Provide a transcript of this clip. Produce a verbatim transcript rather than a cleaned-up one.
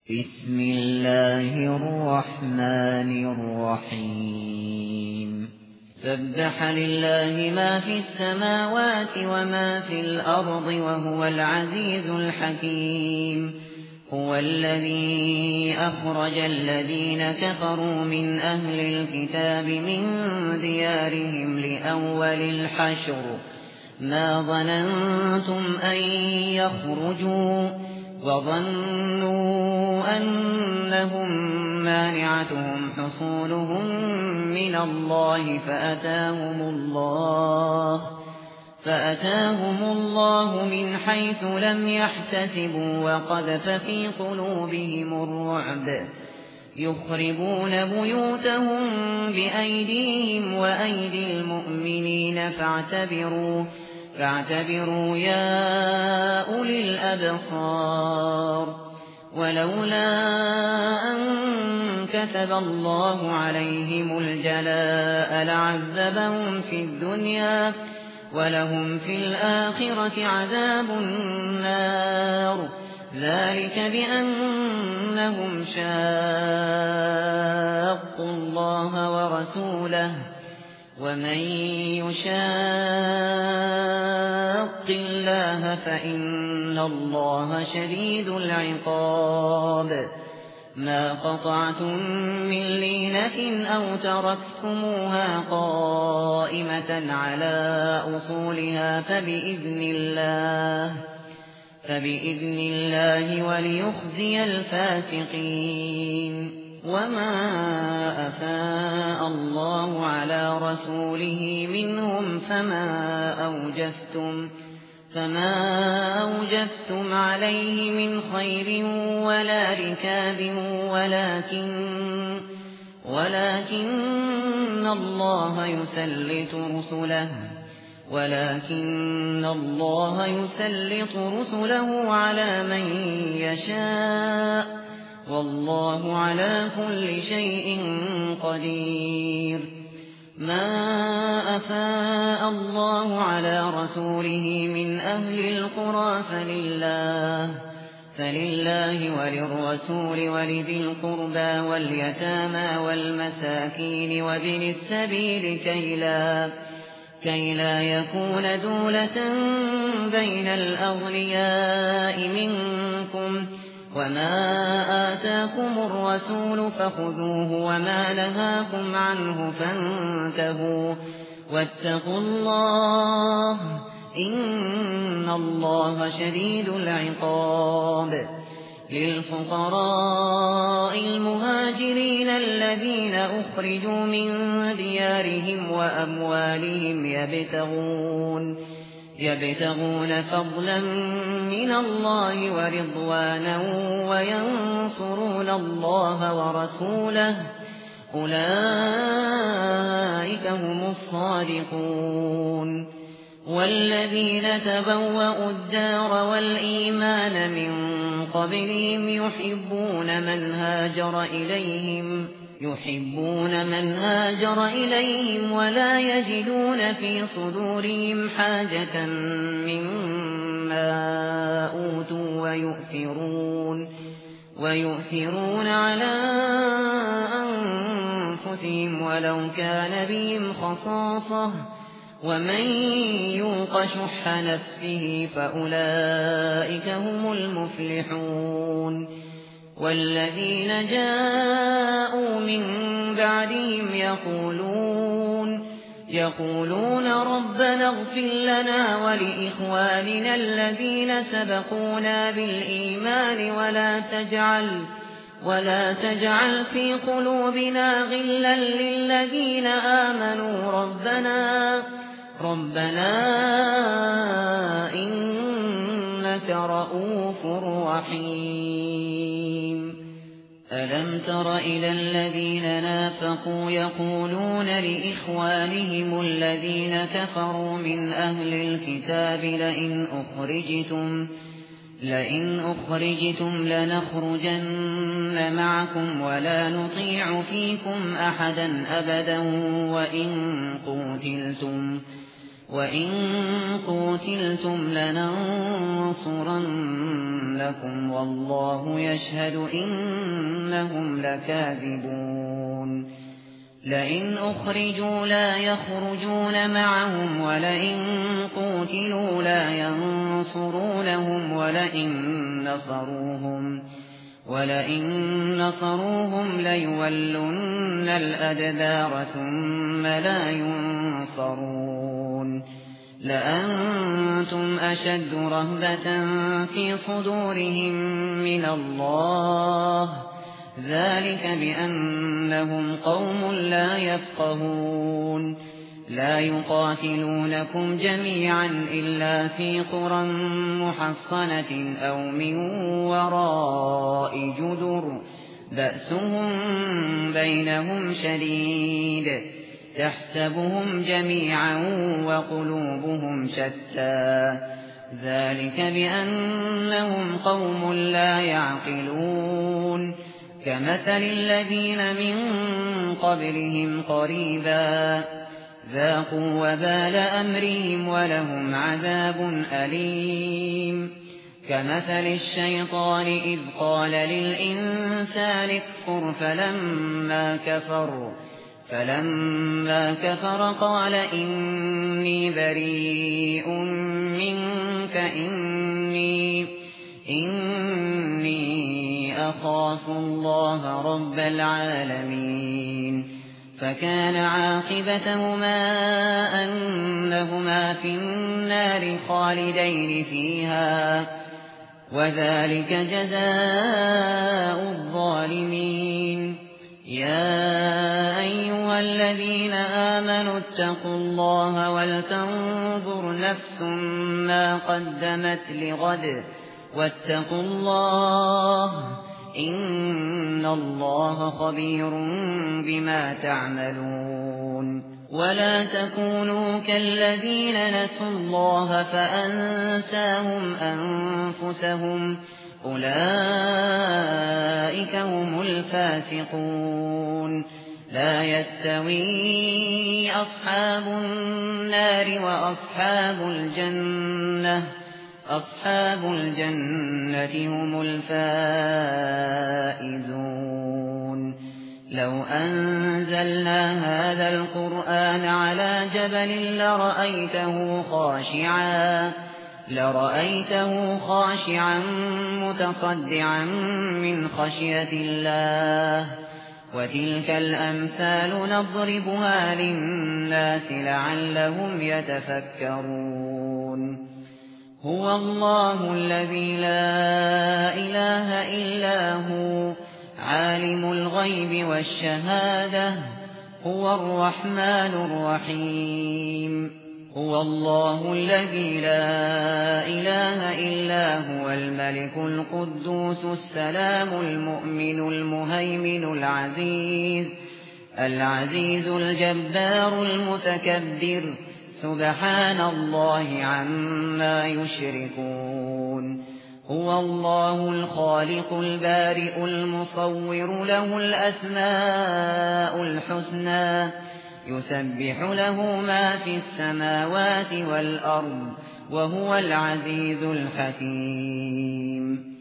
بسم الله الرحمن الرحيم سبح لله ما في السماوات وما في الأرض وهو العزيز الحكيم هو الذي أخرج الذين كفروا من أهل الكتاب من ديارهم لأول الحشر ما ظننتم أن يخرجوا وظنوا أنهم مانعتهم حصولهم من الله فأتاهم الله فأتاهم الله من حيث لم يحتسبوا وقذف في قلوبهم الرعب يخربون بيوتهم بأيديهم وأيدي المؤمنين فاعتبروا فاعتبروا يا أولي الأبصار ولولا أن كتب الله عليهم الجلاء لعذبهم في الدنيا ولهم في الآخرة عذاب النار ذلك بأنهم شاقوا الله ورسوله ومن يشاق الله فإن الله شديد العقاب ما قطعتم من لينة أو تركتموها قائمة على أصولها فبإذن الله فبإذن الله وليخزي الفاسقين وما أفاء الله على رسوله منهم فما أوجفتم فما أوجفتم عليه من خير ولا ركاب ولكن ولكن الله يسلط رسله ولكن الله يسلط رسله على من يشاء والله على كل شيء قدير ما أفاء الله على رسوله من أهل القرى فلله فلله وللرسول ولذي القربى واليتامى والمساكين وابن السبيل كي لا كي لا يكون دولة بين الأغنياء منكم وما آتاكم الرسول فخذوه وما نهاكم عنه فانتهوا واتقوا الله إن الله شديد العقاب للفقراء المهاجرين الذين أخرجوا من ديارهم وأموالهم يبتغون يبتغون فضلا من الله ورضوانا وينصرون الله ورسوله أولئك هم الصادقون والذين تبوأوا الدار والإيمان من قبلهم يحبون من هاجر إليهم يحبون من هاجر إليهم ولا يجدون في صدورهم حاجة مما أوتوا ويؤثرون ويؤثرون على أنفسهم ولو كان بهم خصاصة ومن يوق شح نفسه فأولئك هم المفلحون والذين جاءوا من بعدهم يقولون يقولون ربنا اغفر لنا ولإخواننا الذين سبقونا بالإيمان ولا تجعل ولا تجعل في قلوبنا غلا للذين آمنوا ربنا ربنا إنك رؤوف رحيم ألم تر إلى الذين نافقوا يقولون لإخوانهم الذين كفروا من أهل الكتاب لئن أخرجتم لئن أخرجتم لنخرجن معكم ولا نطيع فيكم أحدا أبدا وإن قتلتم وَإِن قُوتِلْتُمْ لَنَنصُرَنَّكُمْ وَاللَّهُ يَشْهَدُ إِنَّهُمْ لَكَاذِبُونَ لَئِنْ أُخْرِجُوا لا يَخْرُجُونَ مَعَهُمْ وَلَئِن قُوتِلُوا لا يَنصُرُونَهُمْ وَلَئِن نَّصَرُوهُمْ وَلَئِن نَّصَرُوهُمْ لَيُوَلُّنَّ الْأَدْبَارَ ثُمَّ لا يُنصَرُونَ لَأَنتُمْ أَشَدُّ رَهْبَةً فِي صُدُورِهِم مِّنَ اللَّهِ ذَلِكَ بِأَنَّهُمْ قَوْمٌ لَّا يَفْقَهُونَ لا يقاتلونكم جميعا إلا في قرى محصنة أو من وراء جدر بأسهم بينهم شديد تحسبهم جميعا وقلوبهم شتى ذلك بأنهم قوم لا يعقلون كمثل الذين من قبلهم قريبا ذاقوا وبال أمرهم ولهم عذاب أليم كمثل الشيطان إذ قال للإنسان اكفر فلما كفر فلما كفر قال إني بريء منك إني إني أخاف الله رب العالمين فكان عاقبتهما أنهما في النار خالدين فيها وذلك جزاء الظالمين يا أيها الذين آمنوا اتقوا الله ولتنظر نفس ما قدمت لغد واتقوا الله إن الله خبير بما تعملون ولا تكونوا كالذين نسوا الله فأنساهم أنفسهم أولئك هم الفاسقون لا يستوي أصحاب النار وأصحاب الجنة أصحاب الجنة هم الفائزون لو أنزلنا هذا القرآن على جبل لرأيته خاشعا لرأيته خاشعا متصدعا من خشية الله وتلك الأمثال نضربها للناس لعلهم يتفكرون هو الله الذي لا إله إلا هو عالم الغيب والشهادة هو الرحمن الرحيم هو الله الذي لا إله إلا هو الملك القدوس السلام المؤمن المهيمن العزيز العزيز الجبار المتكبر سبحان الله عما يشركون هو الله الخالق البارئ المصور له الأسماء الحسنى يسبح له ما في السماوات والأرض وهو العزيز الحكيم